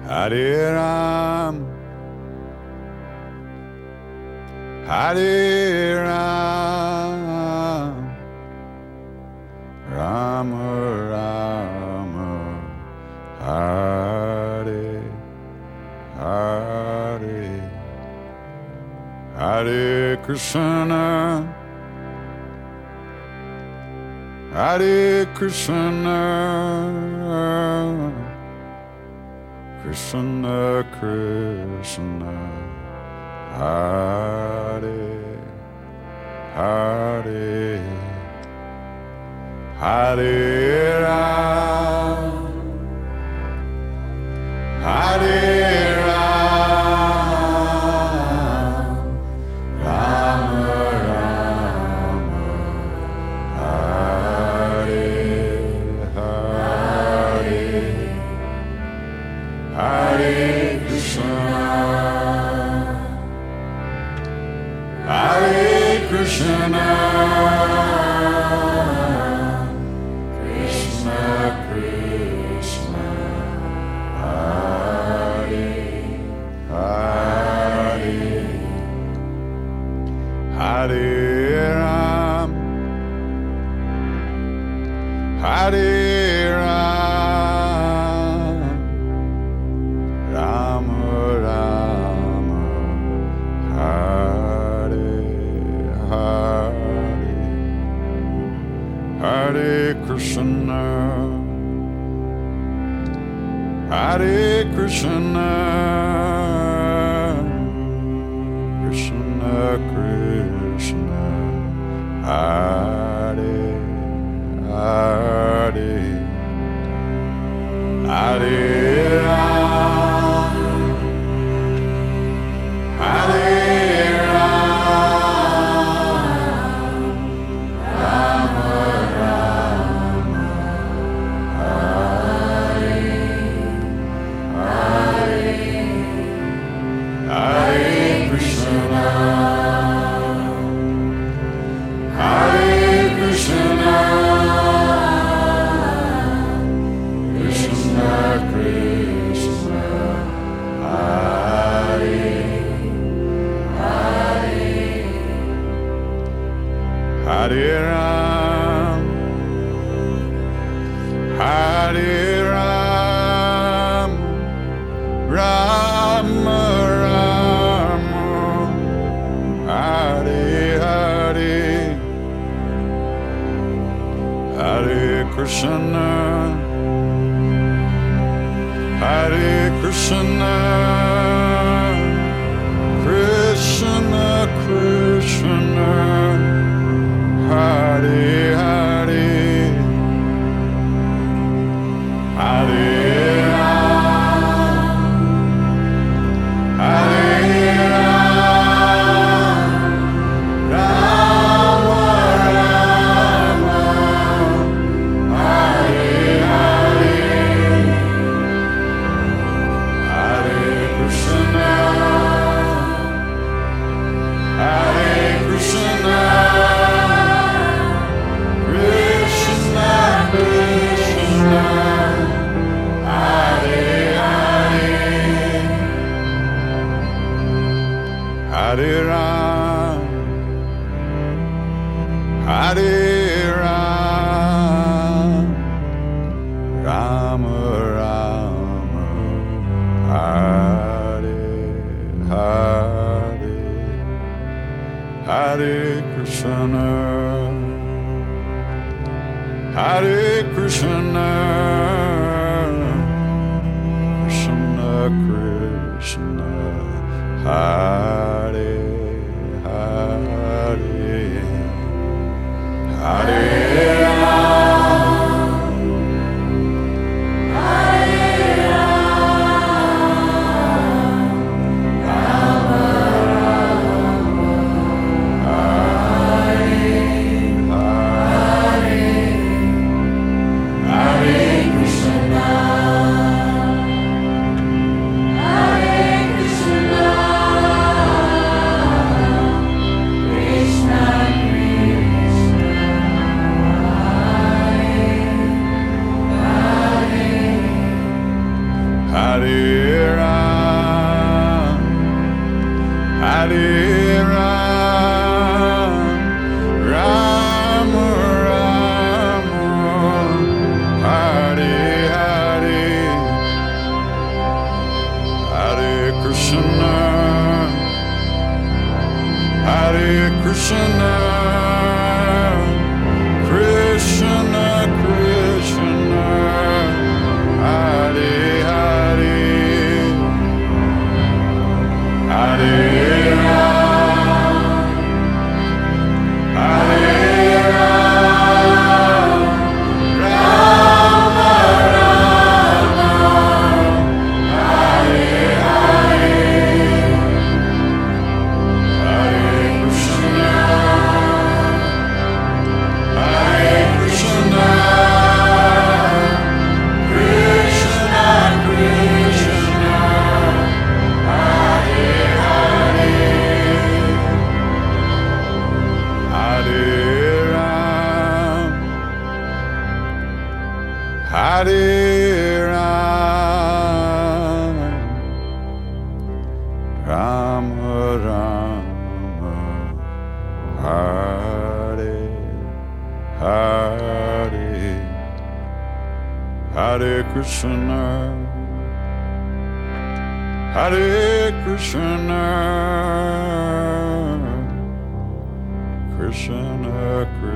Hare Ram, Hare Ram, Rama Rama, Hare Hare, Hare Krishna, Hare Krishna, Krishna Krishna, Hare Hare, Hare Ram, Hare Ram, Rama Rama, Hare Hare, Hare Krishna, Hare Krishna, Krishna Krishna, Hare Hare, Hare Ram, Hare Ram, Rama Rama, Hare Hare, Hare Krishna, Hare Krishna, Krishna Krishna, Hare Hare, Hare Ram, Hare Ram, Rama Rama, Hare Hare, Hare Krishna, Hare Krishna, Krishna Krishna, Hare Hare, Hare Ram, Hare Ram, Rama Rama, Hare Hare, Hare Krishna, Hare Krishna, Krishna Krishna, Hare Hare, Hare Ram, Hare Ram, Rama Rama, Hare Hare, Hare Krishna, Hare Krishna, Krishna Krishna, Hare Hare, Hare Ram, Hare Ram, Rama Rama, Hare Hare, Hare Krishna, Hare Krishna, Krishna Krishna, Hare Hare, Hare Ram, Hare Ram, Rama Rama, Hare Hare, Hare Krishna, Hare Krishna, Krishna Krishna, Hare Krishna, Krishna, Krishna, Hare Hare, Hare Ram, Hare Ram, Rama Rama, Hare Hare, Hare Krishna, Hare Krishna, Krishna Krishna, Hare Hare, Hare Ram, Hare Ram, Rama Rama, Hare Hare, Hare Krishna, Hare Krishna, Krishna